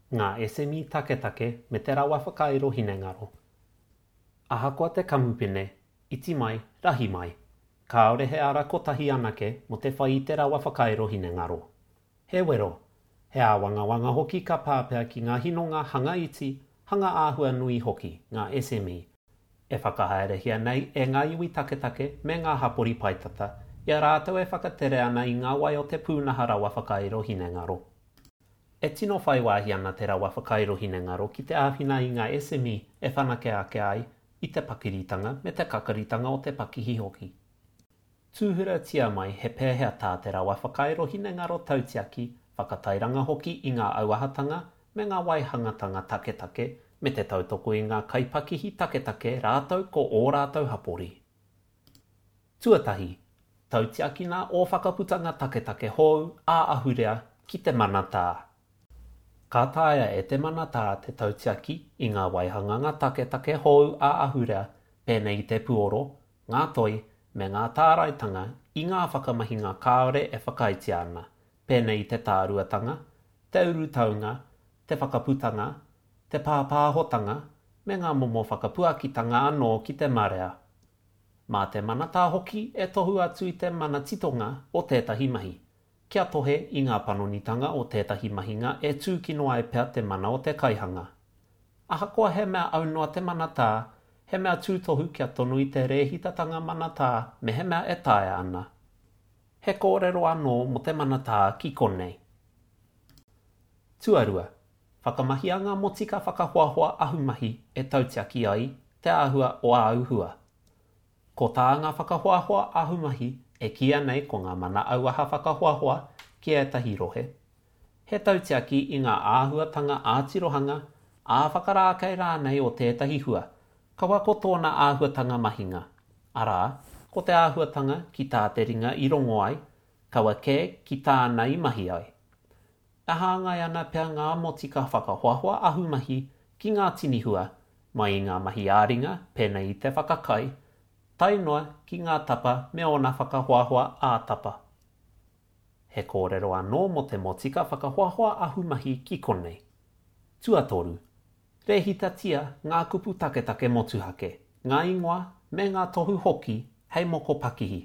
Ngā esemi taketake me te rawa whakairo hinengaro. Ahakoa te kamupene, iti mai, rahi mai. Kāore he ara kotahi anake mo te whai i te rawa whakairo hinengaro. He wero, he awangawanga hoki ka pāpea ki ngā hinonga hanga iti, hanga āhua nui hoki, ngā SME. E whakahaerehia nei e ngā iwi taketake me ngā hapori paitata, ia rātou e whakatere ana i ngā wai o te pūnaha rawa whakairo hinengaro. E tino whai wāhi ana te rawa whakairo hinengaro ki te āwhina i ngā SME e whanake ake ai i te pakiritanga me te kakaritanga o te pakihi hoki. Tūhura tia mai he pēhea tā te rawa whakairo hinengaro tautiaki whakatairanga hoki i ngā auahatanga me ngā waihangatanga taketake me te tautoko i ngā kaipakihi taketake rātou ko ō rātou hapori. Tuatahi, tautiaki nā o whakaputanga taketake hou a ahurea ki te manatā. Ka tāia e te manatā te tautiaki i ngā waihanganga taketake hou a ahurea pēnei te puoro, ngā toi me ngā tāraitanga i ngā whakamahinga kāore e whakaiti ana, pēnei te tāruatanga, te urutaunga, te whakaputanga, te pāpāhotanga me ngā momo whakapuakitanga anō ki te marea. Mā te manatā hoki e tohu atu i te manatitonga o tētahi mahi. Kia tohe i ngā panonitanga o tētahi mahinga e tūkino ai pea te mana o te kaihanga. Ahakoa he mea aunoa te manatā, he mea tūtohu kia tonu i te rehitatanga manatā me he mea e tae ana. He kōrero anō mo te manatā ki konei. Tuarua, whakamahianga mo tika whakahoahoa ahumahi e tautiaki ai te āhua o āuhua. Ko tā ngā whakahoahoa ahumahi e kia nei ko ngā mana auaha whakahoahoa ki ētahi rohe. He tautiaki i ngā āhuatanga ātirohanga, ā whakarākei rānei o tētahi hua, kaua ko tōna āhuatanga mahinga. Arā, ko te āhuatanga ki tā te ringa i rongo ai, kaua kē ki tānei mahi ai. Ahāngai ana pia ngā motika whakahoahoa ahumahi ki ngā tinihua, mai i ngā mahi āringa pēnei i te whakakai, tainoa ki ngā tapa me ona whakahoahoa ātapa. He kōrero anō mo te motika whakahoahoa ahumahi ki konei. Tuatoru, rehitatia ngā kupu taketake motuhake, ngā ingoa me ngā tohu hoki hei moko pakihi.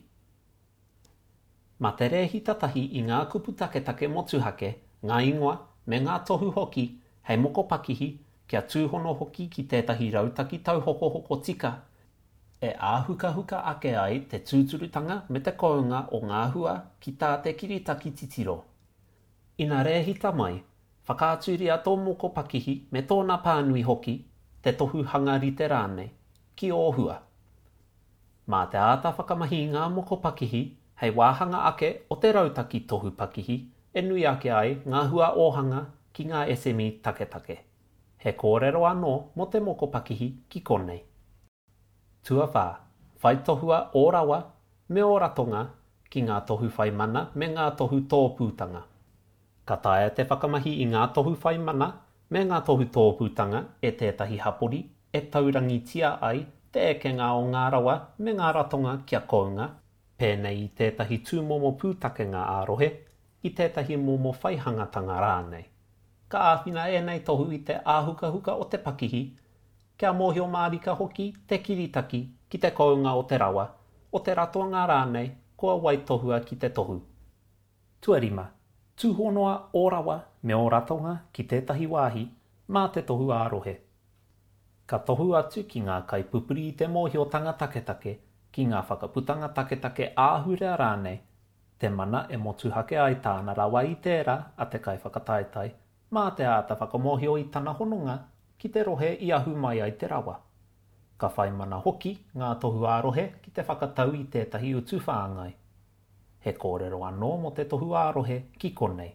Ma te rehitatahi i ngā kupu taketake motuhake, ngā ingoa me ngā tohu hoki hei moko pakihi kia tūhono hoki ki tētahi rautaki tauhoko tika, e āhukahuka ake ai te tūturutanga me te kounga o ngā hua ki tā te kiritaki titiro. Ina rehita mai, whakaaturia tō moko pakihi me tōna pānui hoki, te tohu hangarite rānei, ki o hua. Mā te āta whakamahi ngā moko pakihi, hei wāhanga ake o te rautaki tohu pakihi, e nui ake ai ngā hua ohanga ki ngā SME taketake. He kōrero anō mo te moko pakihi ki konei. Tua whā, whai tohua o rawa me o ratonga ki ngā tohu whai mana me ngā tohu tōpūtanga. Ka taia te whakamahi i ngā tohu whai mana me ngā tohu tōpūtanga e tētahi hapori e taurangitia ai te ekenga o ngā rawa me ngā ratonga kia kounga, pēnei i tētahi tūmomo pūtakenga ārohe, i tētahi momo whaihangatanga rānei. Ka āwhina e nei tohu i te āhukahuka o te pakihi, kia mōhio mārika hoki te kiritaki ki te kounga o te rawa, o te ratoanga rānei kua wai tohua ki te tohu. Tuarima, tūhonoa o rawa me o ratonga ki tētahi wāhi mā te tohu ārohe. Ka tohu atu ki ngā kaipupuri i te mōhiotanga taketake, ki ngā whakaputanga taketake āhurea rānei, te mana e motuhake ai tāna rawa i tērā a te kai whakataetai, mā te āta whakamohio i tana hononga, ki te rohe i ahu mai ai te rawa. Ka whai mana hoki ngā tohu ārohe ki te whakatau i tētahi utu whāngai. He kōrero anō mo te tohu ārohe ki konei.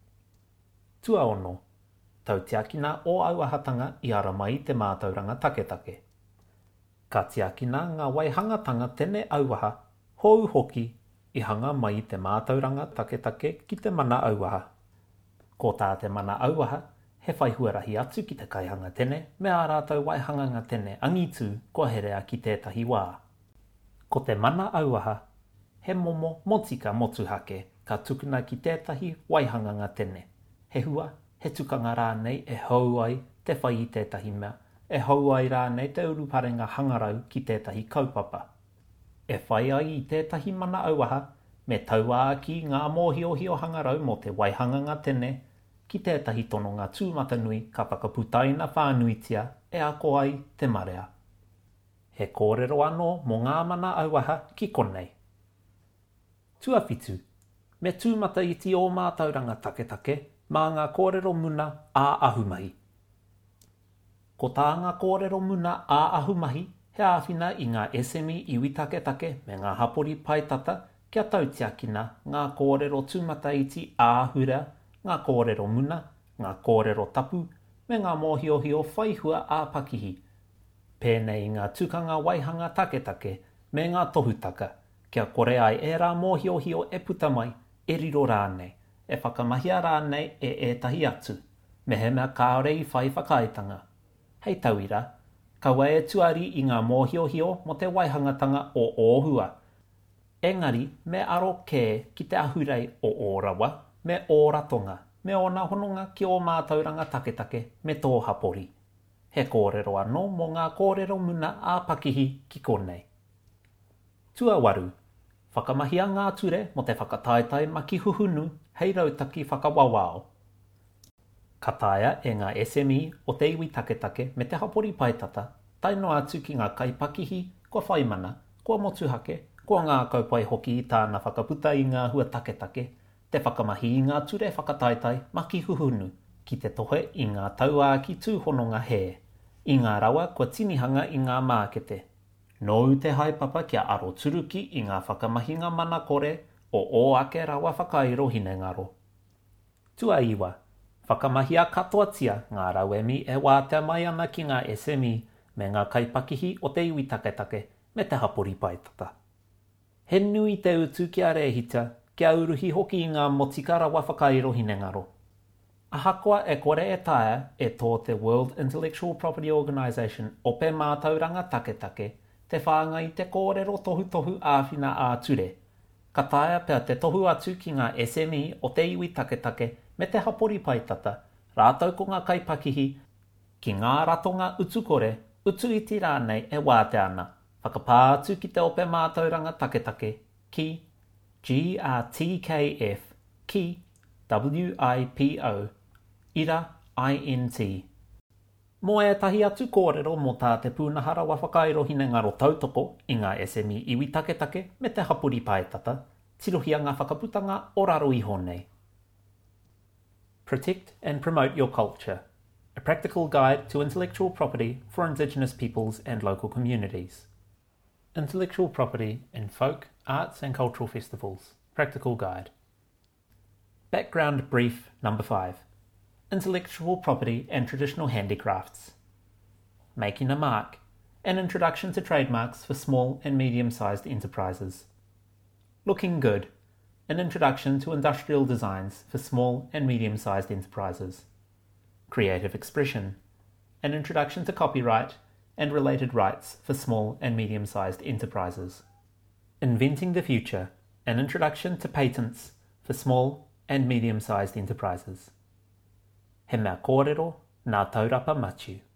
Tua ono, tautiakina o auahatanga i ara mai te mātauranga taketake. Ka tiakina ngā waihangatanga tene auaha, hou hoki i hanga mai te mātauranga taketake ki te mana auaha. Ko tā te mana auaha, he whaihuarahi atu ki te kaihanga tene, me ā rātou waihanganga tene angitu kua herea ki tētahi wā. Ko te mana auaha, he momo motika motuhake ka tukuna ki tētahi waihanganga tene. He hua, he tukanga rānei e hau ai te whai i tētahi mea, e hau ai rānei te uruparenga hangarau ki tētahi kaupapa. E whai ai i tētahi mana auaha, me taua ki ngā mōhiohio hangarau mo te waihanganga tene, ki tētahi tono ngā tūmata nui ka whakaputaina whānuitia e ako ai te marea. He kōrero anō mō ngā mana auaha ki konei. Tuawhitu, me tūmata iti o mātauranga taketake mā ngā kōrero muna a ahumahi. Ko tā ngā kōrero muna a ahumahi, he āwhina i ngā SME iwi taketake me ngā hapori paitata kia tautiakina ngā kōrero tūmata iti a ahura, ngā kōrero muna, ngā kōrero tapu, me ngā mōhiohio whaihua a pakihi. Pēnei ngā tukanga waihanga taketake me ngā tohutaka, kia kore ai e rā mōhiohio e puta mai, e riro rānei, e whakamahia rānei e ētahi atu, me he mea kāorei whai whakaitanga. Hei tauira, kaua e tuari i ngā mōhiohio mo te waihangatanga o ōhua. Engari, me aro kē ki te ahurei o ōrawa, me ōratonga, me ona hononga ki o mātauranga taketake me tō hapori. He kōrero anō mo ngā kōrero muna a pakihi ki konei. Tua waru, whakamahia ngā ture mo te whakataetai maki huhunu hei rautaki whakawawao. Ka taia e ngā SME o te iwi taketake me te hapori paitata, taino atu ki ngā kaipakihi, kua whaimana, kua motuhake, kua ngā kaupai hoki i tāna whakaputa i ngā hua taketake, te whakamahi i ngā ture whakataetai maki huhunu, ki te tohe i ngā taua ki tūhononga he, i ngā rawa kua tinihanga i ngā mākete. Nōu te haipapa kia aro turuki i ngā whakamahinga mana kore o ake rawa whakairo hinengaro. Tua iwa, whakamahia katoatia ngā rauemi e wātea mai ana ki ngā SME me ngā kaipakihi o te iwi taketake me te hapori paitata. He nui te utu kia rehita kia uruhi hoki i ngā motika rawa whakairo hinengaro. Ahakoa e kore e taia e tō te World Intellectual Property Organisation o pe mātauranga taketake te whānga i te kōrero tohu āwhina ā ture. Ka taia pia te tohu atu ki ngā SME o te iwi taketake me te hapori paitata, rātau ko ngā kaipakihi, ki ngā ratonga utukore, utu iti rānei e wāte ana, whakapā atu ki te ope mātauranga taketake, ki GRTKF, ki WIPO, ira INT. Mo e tahi atu kōrero mo tā te pūnahara wa whakairo hinengaro tautoko i ngā SME iwi taketake me te hapori paetata, tirohia ngā whakaputanga o raro iho nei. Protect and Promote Your Culture, a practical guide to intellectual property for Indigenous peoples and local communities. Intellectual property in folk, arts and cultural festivals, practical guide. Background brief number 5. Intellectual property and traditional handicrafts. Making a mark, an introduction to trademarks for small and medium-sized enterprises. Looking good, an introduction to industrial designs for small and medium-sized enterprises. Creative expression, an introduction to copyright and related rights for small and medium-sized enterprises. Inventing the future, an introduction to patents for small and medium-sized enterprises. He mea kōrero, nā taurapa matiu.